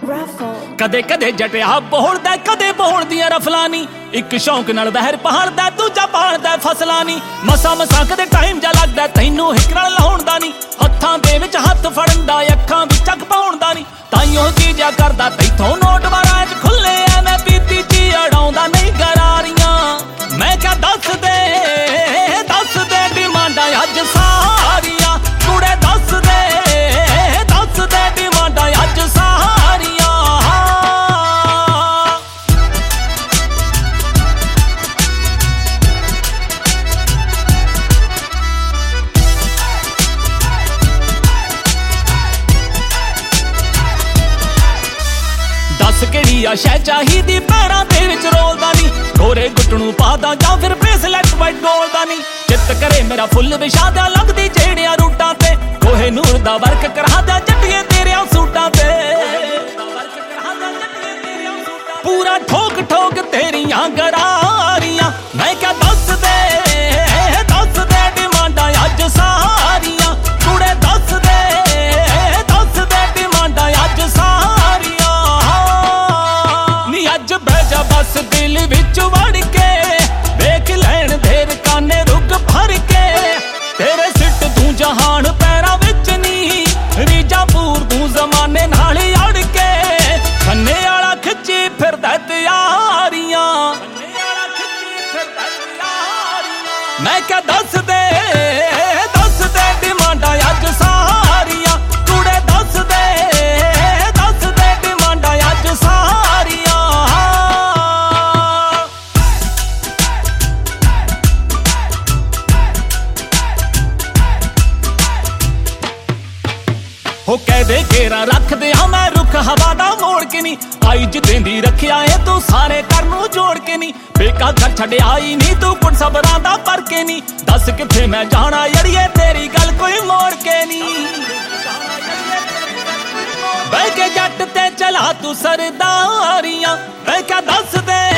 ਕਦੇ ਕਦੇ ਜਟਿਆ ਬੋਲਦਾ ਕਦੇ ਬੋਲ ਦੀਆਂ ਰਫਲਾਂ ਨੀ ਇੱਕ ਸ਼ੌਂਕ ਨਾਲ ਬਹਿਰ ਪਹਾੜਦਾ ਦੂਜਾ ਪਾਲਦਾ ਫਸਲਾਂ ਨੀ ਮਸਾਂ ਮਸਾਂ ਕਦੇ ਟਾਈਮ ਜਾ ਲੱਗਦਾ ਤੈਨੂੰ ਹਿੱਕ ਨਾਲ ਲਾਉਣ ਦਾ ਨੀ ਹੱਥਾਂ ਦੇ ਵਿੱਚ ਹੱਥ ਫੜਨ ਦਾ ਅੱਖਾਂ ਵਿੱਚ ਅੱਗ ਪਾਉਣ ਦਾ ਨੀ ਤਾਈਓ ਚੀਜ਼ਾਂ ਕਰਦਾ ਤੈਥੋਂ ਨੋਟ ਵਾਰਾਂ 'ਚ ਖੁੱਲੇ ਐ ਮੈਂ ਪੀਤੀ ਚੀ ਅੜਾਉਂਦਾ ਨਹੀਂ ਗਰਾਰੀਆਂ ਮੈਂ ਕਿਹਾ ਦੱਸ ਦੇ ਡਿਮਾਂਡਾਂ ਅੱਜ ਸਾਰੀਆਂ ਕੁੜੇ ਦੱਸ ਦੇ ਡਿਮਾਂਡਾਂ ਅੱਜ ਸਾਰੀਆਂ ਦੱਸ ਕਿਹੜੀ ਆ ਸ਼ੈ ਚਾਹੀਦੀ ਪੈਰਾਂ ਦੇ ਵਿੱਚ ਰੋਲਦਾ ਨੀ ਗੋਰੇ ਗੁੱਟਣੂ ਪਾਦਾ ਜਾਂ ਫਿਰ ਬ੍ਰੇਸਲੈਟ ਵਾਈਟ ਗੋਲਡ ਦਾ ਨੀ ਚਿੱਤ ਕਰੇ ਮੇਰਾ ਫੁੱਲ ਵਿਛਾਦਾ ਲੰਘਦੀ ਜਿਹੜਿਆਂ ਰੂਟਾਂ ਤੇ ਕੋਹੇ ਨੂਰ ਦਾ ਵਰਕ ਕਰਾਦਾ ਜੱਟੀਏ ਤੇਰਿਆਂ ਸੂਟਾਂ ਤੇ ਪੂਰਾ ਠੋਕ ਠੋਕ ਤੇਰੀਆਂ ਗਰਾਰੀਆਂ ਮੈਂ ਕਿਹਾ ਦੱਸ ਦੇ ਡਿਮਾਂਡਾਂ ਅੱਜ ਸਾਰੀਆਂ ਕੁੜੇ ਦੱਸ ਦੇ ਡਿਮਾਂਡਾਂ ਅੱਜ ਸਾਰੀਆਂ ਨੀ ਅੱਜ ਬਹਿ ਜਾ ਬਸ ਦਿਲ ਵਿੱਚ ਵੜ ਕੇ ਵੇਖ ਲੈਣ ਦੇਰ ਕਾਨੇ ਰੁੱਗ ਭਰ ਕੇ ਤੇਰੇ ਸਿੱਟ ਤੂੰ ਜਹਾਨ ਪੈਰਾਂ ਵਿੱਚ ਨੀ ਰੀਜਾ ਪੂਰ ਤੂੰ ਜ਼ਮਾਨੇ ਨਾਲ ਅੜ ਕੇ ਖੰਨੇ ਵਾਲਾ ਖਿੱਚੀ ਫਿਰਦਾ ਤਿਆਰੀਆਂ ਮੈਂ ਕਿਹਾ ਦੱਸ ਦੇ ਡਿਮਾਂਡਾਂ ਅੱਜ ਸਾਰੀਆਂ ਕੁੜੇ ਦੱਸ ਦੇ ਡਿਮਾਂਡਾਂ ਅੱਜ ਸਾਰੀਆਂ ਹੋ ਕਹਿਦੇ ਘੇਰਾ ਰੱਖਦੇ ਆ ਮੈਂ ਰੁੱਖ ਹਵਾ ਦਾ ਮੋੜ ਕੇ ਨੀ ਆਈ ਜਿੱਦੀ ਰੱਖਿਆ ਏ ਤੂੰ ਸਾਰੇ ਘਰ ਨੂੰ ਜੋੜ ਕੇ ਨੀ ਬੇਕਾ ਘਰ ਛੱਡਿਆ ਈ ਨੀ ਤੂੰ ਕੁੜ ਸਬਰਾਂ ਦਾ ਪਰ ਕੇ ਨੀ ਦੱਸ ਕਿੱਥੇ ਮੈਂ ਜਾਣਾ ਯੜੀਏ ਤੇਰੀ ਗੱਲ ਕੋਈ ਮੋੜ ਕੇ ਨੀ ਬਹਿ ਕੇ ਜੱਟ ਤੇ ਚਲਾ ਤੂੰ ਸਰਦਾਰੀਆਂ ਮੈਂ ਕਿਹਾ ਦੱਸ ਦੇ